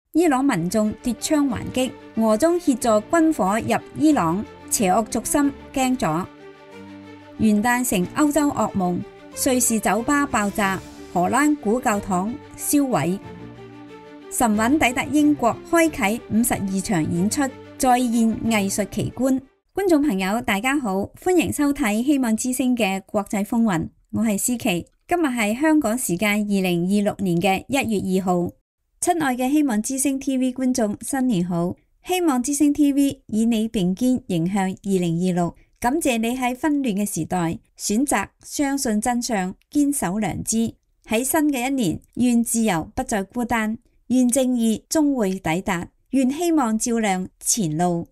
伊朗民眾奪槍還擊，俄中協助軍火入伊朗，邪惡軸心驚咗。元旦成歐洲噩夢，瑞士酒吧爆炸，荷蘭古教堂燒毀。神韻抵達英國，開啟52場演出，再現藝術奇觀。觀眾朋友大家好，歡迎收睇希望之聲嘅國際風雲，我係思琪。今日係香港時間2026年嘅1月2號。親愛嘅希望之聲 TV 觀眾，新年好！希望之聲 TV 與你並肩迎向2026，感謝你喺紛亂嘅時代選擇相信真相，堅守良知。喺新嘅一年，願自由不再孤單，願正義終會抵達，願希望照亮前路。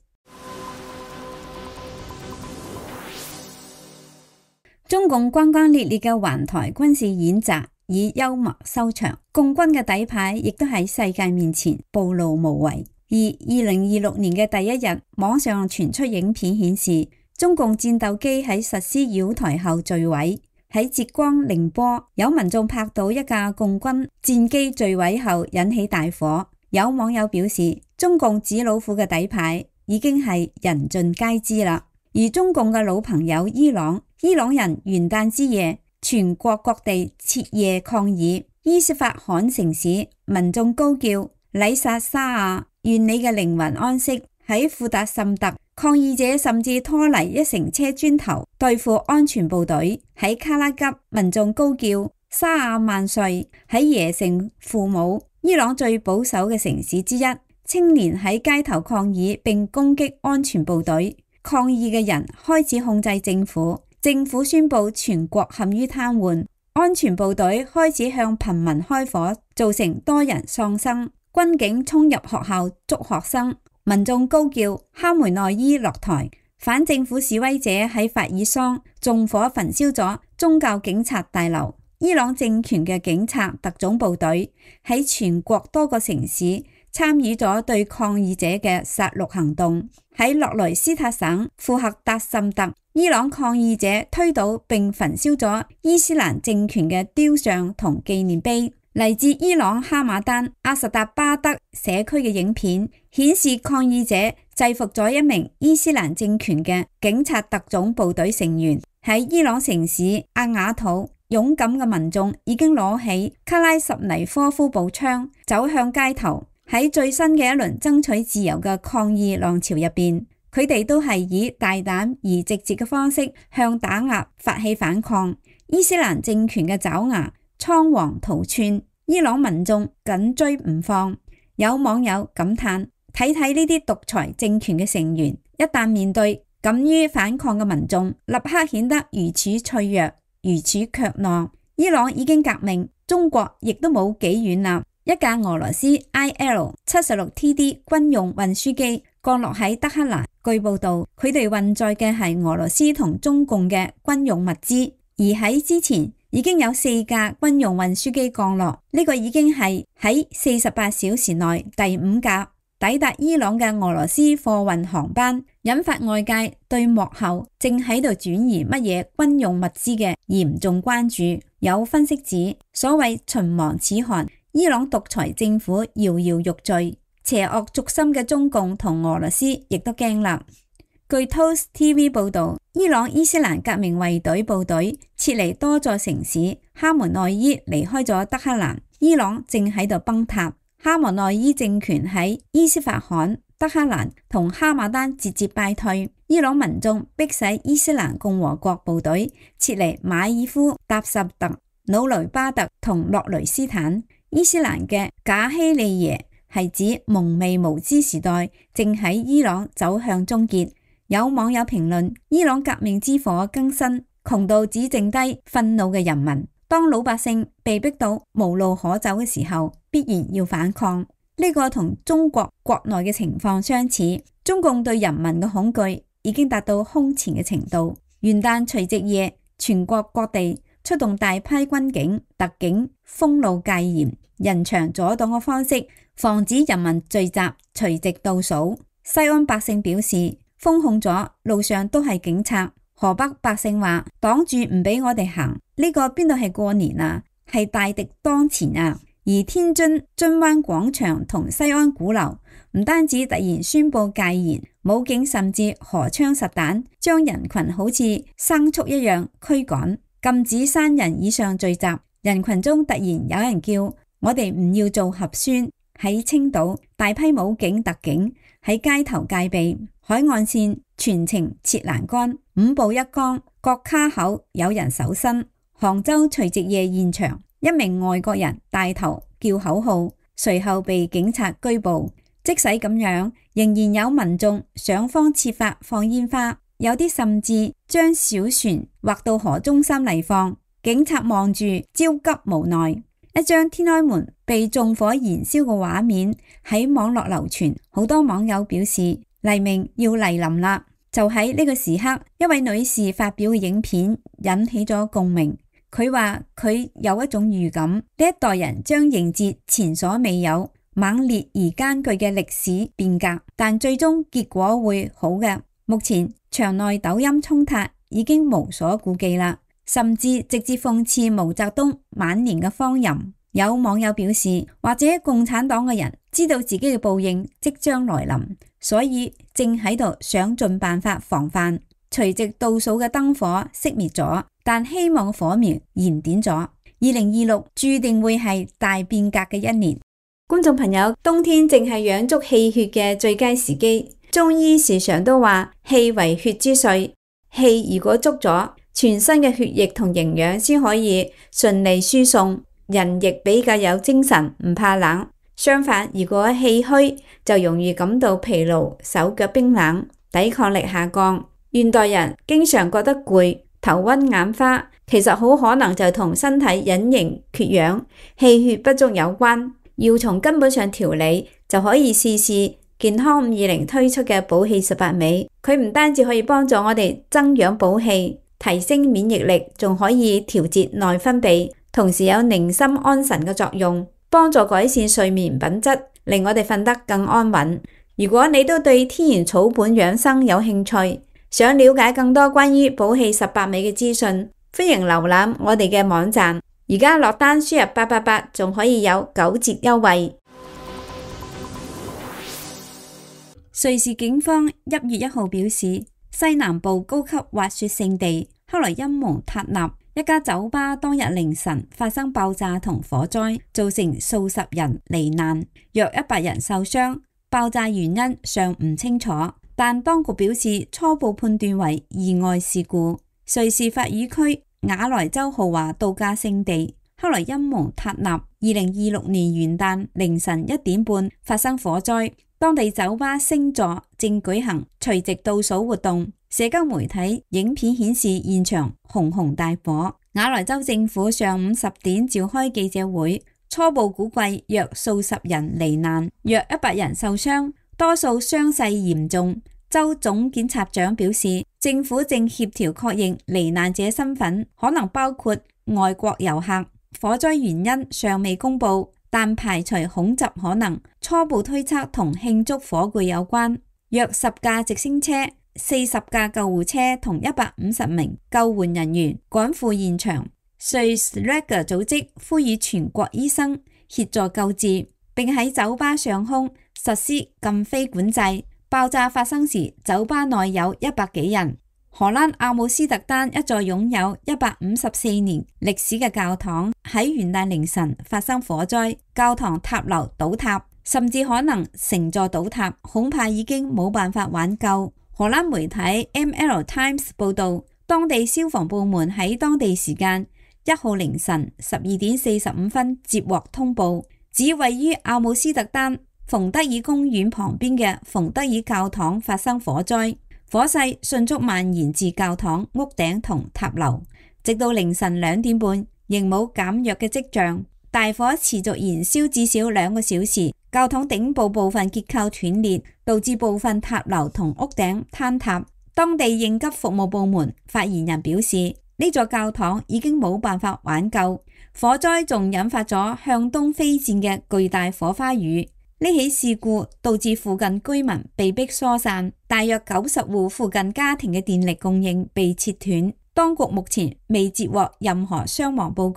中共轟轟烈烈嘅環台軍事演習以幽默收場，共軍嘅底牌亦都喺世界面前暴露無遺。而2026年嘅第一日，網上傳出影片顯示，中共戰鬥機喺實施擾台後墜毀。喺浙江寧波，有民眾拍到一架共軍戰機墜毀後引起大火。有網友表示，中共紙老虎嘅底牌已經係人盡皆知啦。而中共嘅老朋友伊朗人元旦之夜，全國各地徹夜抗議。伊斯法罕城市民眾高叫禮薩沙亞，願你嘅靈魂安息。喺庫達什特，抗議者甚至拖嚟一乘車磚頭對付安全部隊。喺卡拉吉，民眾高叫沙亞萬歲。喺耶城父母，伊朗最保守嘅城市之一，青年喺街頭抗議並攻擊安全部隊。抗議嘅人開始控制政府，政府宣布全國陷於癱瘓。安全部隊開始向貧民開火，造成多人喪生。軍警衝入學校捉學生，民眾高叫哈梅內伊落台。反政府示威者喺法爾桑縱火焚燒咗宗教警察大樓。伊朗政權嘅警察特種部隊喺全國多個城市參與咗對抗議者嘅殺戮行動。喺洛雷斯塔省庫克達什特，伊朗抗議者推倒並焚燒咗伊斯蘭政權嘅雕像同紀念碑。嚟自伊朗哈馬丹阿什達巴德社區嘅影片顯示，抗議者制服咗一名伊斯蘭政權嘅警察特種部隊成員。喺伊朗城市阿瓦土，勇敢嘅民眾已經攞起卡拉什尼科夫步槍走向街頭。喺最新嘅一輪爭取自由嘅抗議浪潮入邊，佢哋都係以大膽而直接嘅方式向打壓發起反抗。伊斯蘭政權嘅爪牙倉皇逃竄，伊朗民眾緊追唔放。有網友感嘆：睇睇呢啲獨裁政權嘅成員，一旦面對敢於反抗嘅民眾，立刻顯得如此脆弱，如此卻懦。伊朗已經革命，中國亦都冇幾遠啦。一架俄羅斯 IL-76TD 軍用運輸機降落喺德黑蘭，據報道佢哋運載嘅係俄羅斯同中共嘅軍用物資。而喺之前已經有4架軍用運輸機降落，呢個已經係喺48小時內第5架抵達伊朗嘅俄羅斯貨運航班，引發外界對幕後正喺度轉移乜嘢軍用物資嘅嚴重關注。有分析指，所謂唇亡齒寒，伊朗獨裁政府搖搖欲墜，邪惡軸心嘅中共同俄羅斯亦都驚啦。據 Toast TV 報道，伊朗伊斯蘭革命衛隊部隊撤離多座城市，哈梅內伊離開咗德黑蘭，伊朗正喺度崩塌。哈梅內伊政權喺伊斯法罕、德黑蘭同哈馬丹節節敗退，伊朗民眾迫使伊斯蘭共和國部隊撤離馬爾夫、塔什特、努雷巴特同洛雷斯坦。伊斯蘭嘅賈希利耶係指蒙昧無知時代正喺伊朗走向終結。有網友評論：伊朗革命之火更新，窮到只剩低憤怒嘅人民。當老百姓被逼到無路可走嘅時候，必然要反抗。呢個同中國國內嘅情況相似，中共對人民嘅恐懼已經達到空前嘅程度。元旦除夕夜，全國各地出動大批軍警、特警，封路戒嚴，人牆阻擋嘅方式，防止人民聚集，除夕倒數。西安百姓表示，封控咗，路上都係警察。河北百姓話，擋住唔俾我哋行，呢個邊度係過年啊，係大敵當前啊。 而天津津灣廣場同西安鼓樓唔單止突然宣布戒嚴，武警甚至荷槍實彈將人群好似牲畜一樣驅趕，禁止3人以上聚集。人群中突然有人叫我哋唔要做核酸。喺青島，大批武警特警喺街頭戒備，海岸線全程設欄杆，5步1崗，各卡口有人搜身。杭州除夕夜現場，一名外國人帶頭叫口號，隨後被警察拘捕。即使咁樣，仍然有民眾想方設法放煙花，有啲甚至將小船劃到河中心嚟放。警察望住焦急無奈，一張天安門被縱火燃燒嘅畫面喺網絡流傳，好多網友表示黎明要嚟臨啦。就喺呢個時刻，一位女士發表嘅影片引起咗共鳴。佢話佢有一種預感，呢一代人將迎接前所未有猛烈而艱巨嘅歷史變革，但最終結果會好嘅。目前場內抖音衝突已經無所顧忌啦，甚至直接諷刺毛澤東晚年嘅荒淫。有網友表示，或者共產黨嘅人知道自己嘅報應即將來臨，所以正喺度想盡辦法防範。除夕倒數嘅燈火熄滅咗，但希望火苗燃點咗。2026注定會係大變革嘅一年。觀眾朋友，冬天正係養足氣血嘅最佳時機。中醫時常都話氣為血之髓，氣如果足咗，全身嘅血液同營養先可以順利輸送，人亦比較有精神，唔怕冷。相反，如果氣虛，就容易感到疲勞，手腳冰冷，抵抗力下降。現代人經常覺得攰、頭暈眼花，其實好可能就同身體隱形缺氧、氣血不足有關。要從根本上調理，就可以試試健康520推出嘅補氣18味。佢唔單止可以幫助我哋增氧補氣、提升免疫力，仲可以調節內分泌，同時有寧心安神嘅作用，幫助改善睡眠品質，令我哋瞓得更安穩。如果你都對天然草本養生有興趣，想了解更多關於補氣18味嘅資訊，歡迎瀏覽我哋嘅網站。而家落單輸入888，仲可以有9折優惠。瑞士警方1月1號表示，西南部高級滑雪勝地克萊茵蒙塔納一家酒吧當日凌晨發生爆炸同火災，造成數十人罹難，約100人受傷。爆炸原因尚唔清楚，但當局表示初步判斷為意外事故。瑞士法語區瓦萊州豪華度假勝地克萊茵蒙塔納2026年元旦凌晨1點半發生火災，當地酒吧星座正舉行除夕倒數活動。社交媒體影片顯示現場熊熊大火。瓦萊州政府上午10點召開記者會，初步估計約數十人罹難，約100人受傷，多數傷勢嚴重。州總檢察長表示，政府正協調確認罹難者身份，可能包括外國遊客。火災原因尚未公布，但排除恐襲可能，初步推測同慶祝火炬有關。約10架直升車、40架救護車同150名救援人員趕赴現場。瑞士 Rega 組織呼籲全國醫生協助救治，並喺酒吧上空實施禁飛管制。爆炸發生時，酒吧內有100幾人。荷蘭阿姆斯特丹一座擁有154年歷史嘅教堂喺元旦凌晨發生火災，教堂塔樓倒塌，甚至可能成座倒塌，恐怕已經冇辦法挽救。荷蘭媒體 ML Times 報道，當地消防部門喺當地時間1號凌晨12點45分接獲通報，指位於阿姆斯特丹馮德爾公園旁邊嘅馮德爾教堂發生火災，火勢迅速蔓延至教堂屋頂同塔樓，直到凌晨2點半仍冇減弱嘅跡象。大火持續燃燒至少2個小時，教堂頂部部分結構斷裂，導致部分塔樓同屋頂坍塌。當地應急服務部門發言人表示，呢座教堂已經冇辦法挽救。火災仲引發咗向東飛濺嘅巨大火花雨。呢起事故導致附近居民被迫疏散，大約90戶附近家庭嘅電力供應被切斷。當局目前未接獲任何傷亡報告。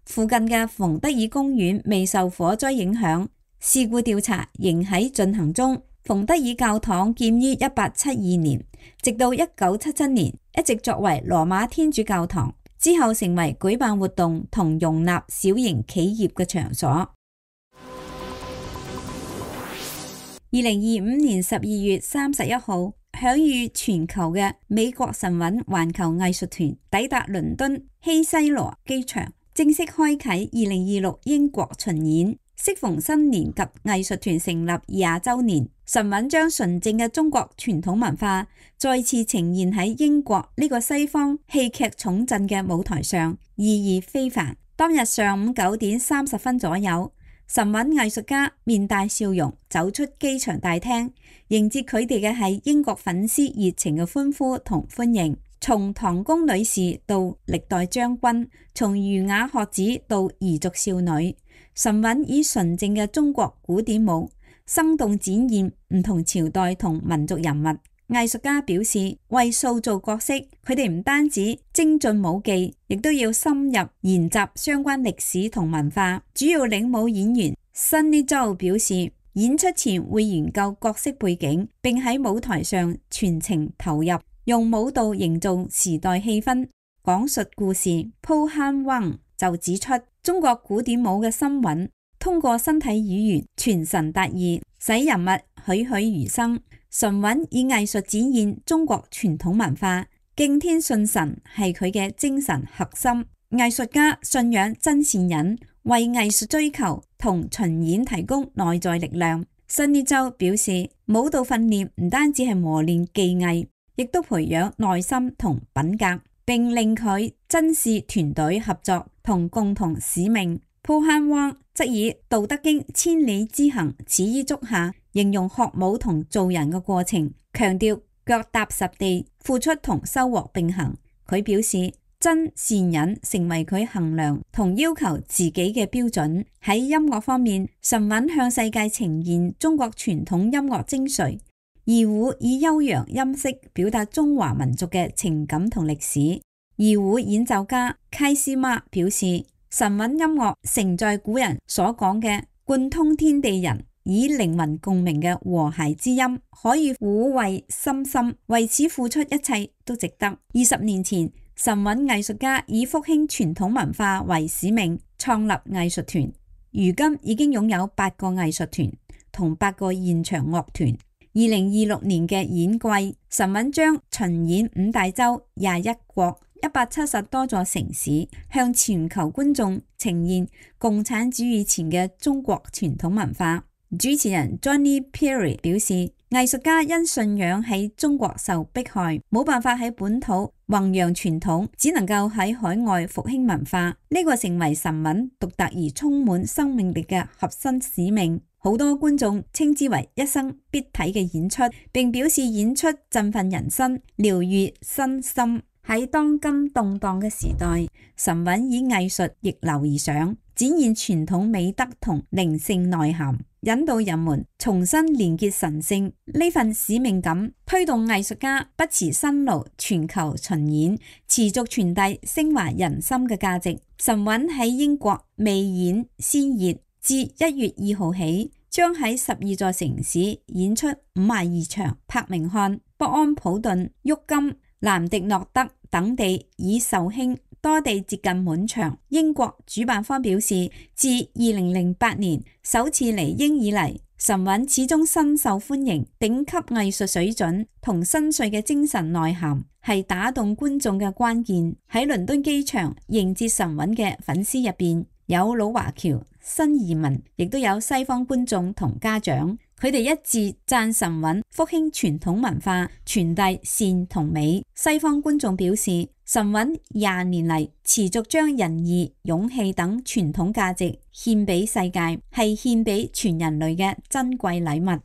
附近嘅馮德爾公園未受火災影響，事故調查仍喺進行中。馮德爾教堂建於1872年，直到1977年一直作為羅馬天主教堂，之後成為舉辦活動同容納小型企業嘅場所。2025年12月31號，享譽全球嘅美國神韻環球藝術團抵達倫敦希西羅機場，正式開啟2026英國巡演。適逢新年及藝術團成立20週年，神韻將純正嘅中國傳統文化再次呈現喺英國呢個西方戲劇重鎮嘅舞台上，意義非凡。當日上午9點30分左右，神韻藝術家面帶笑容走出機場大廳，迎接佢哋嘅係英國粉絲熱情嘅歡呼同歡迎。從唐宮女士到歷代將軍，從儒雅學子到彝族少女，神韻以純正嘅中國古典舞生動展現唔同朝代同民族人物。藝術家表示，為塑造角色，佢哋唔單止精進舞技，亦都要深入研習相關歷史同文化。主要領舞演員Sunny Zhou表示，演出前會研究角色背景，並喺舞台上全程投入，用舞蹈營造時代氣氛，講述故事。Po Han Wang 就指出，中國古典舞嘅深韻，通過身體語言傳神達意，使人物栩栩如生。神韻以藝術展現中國傳統文化，敬天信神係佢嘅精神核心。藝術家信仰真善忍，為藝術追求同巡演提供內在力量。Sunny Zhou表示，舞蹈訓練唔單止係磨練技藝，亦都培養耐心同品格，並令佢珍視團隊合作同共同使命。Po Han Wang 則以《道德經》千里之行，始於足下，形容學舞同做人嘅過程，強調腳踏實地，付出同收穫並行。佢表示，真善忍成為佢衡量同要求自己嘅標準。喺音樂方面，神韻向世界呈現中國傳統音樂精髓。二胡以悠揚音色表達中華民族嘅情感同歷史。二胡演奏家開斯瑪表示，神韻音樂承載古人所講嘅貫通天地人，以靈魂共鳴嘅和諧之音，可以撫慰心心，為此付出一切都值得。20年前，神韻藝術家以復興傳統文化為使命，創立藝術團，如今已經擁有8個藝術團同8個現場樂團。2026年嘅演季，神韻將巡演5大洲、21國、170多座城市，向全球觀眾呈現共產主義前嘅中國傳統文化。主持人 Johnny Perry 表示，藝術家因信仰喺中國受迫害，冇辦法喺本土弘揚傳統，只能夠喺海外復興文化。呢個成為神韻獨特而充滿生命力嘅核心使命。好多觀眾稱之為一生必睇嘅演出，並表示演出振奮人心、療癒身心。喺當今動盪嘅時代，神韻以藝術逆流而上，展現傳統美德同靈性內涵，引導人們重新連結神聖。呢份使命感推動藝術家不辭辛勞，全球巡演，持續傳遞升華人心嘅價值。神韻喺英國未演先熱，自1月2號起，將喺12座城市演出52場。柏明翰、北安普頓、沃金、蘭迪諾德等地已售罄，多地接近滿場。英國主辦方表示，自2008年首次嚟英以嚟，神韻始終深受歡迎。頂級藝術水準同深邃嘅精神內涵係打動觀眾嘅關鍵。喺倫敦機場迎接神韻嘅粉絲入邊，有老華僑、新移民，亦都有西方觀眾同家長。佢哋一致讚神韻復興傳統文化，傳遞善同美。西方觀眾表示，神韻20年嚟持續將仁義、勇氣等傳統價值獻俾世界，係獻俾全人類嘅珍貴禮物。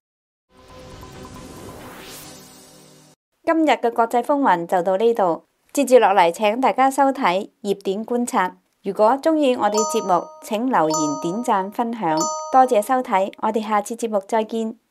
今日嘅國際風雲就到呢度，接住落嚟請大家收睇熱點觀察。如果鍾意我哋節目，請留言、點讚、分享。多謝收睇，我哋下次節目再見。